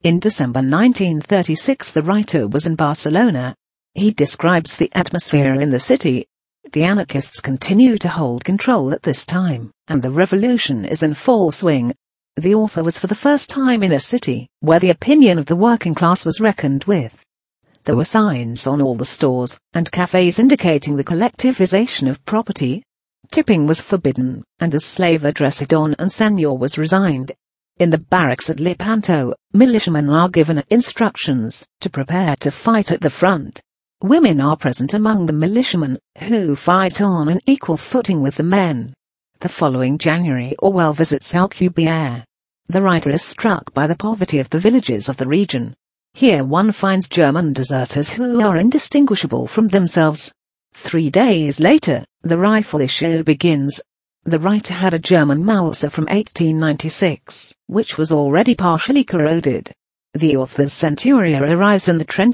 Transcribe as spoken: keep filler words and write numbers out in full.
In December nineteen thirty-six, the writer was in Barcelona. He describes the atmosphere in the city. The anarchists continue to hold control at this time, and the revolution is in full swing. The author was for the first time in a city where the opinion of the working class was reckoned with. There were signs on all the stores and cafes indicating the collectivization of property. Tipping was forbidden, and the slave address Don and Señor was resigned. In the barracks at Lepanto, militiamen are given instructions to prepare to fight at the front. Women are present among the militiamen, who fight on an equal footing with the men. The following January, Orwell visits Alcubierre. The writer is struck by the poverty of the villages of the region. Here one finds German deserters who are indistinguishable from themselves. Three days later, the rifle issue begins. The writer had a German Mauser from eighteen ninety-six, which was already partially corroded. The author's Centuria arrives in the trench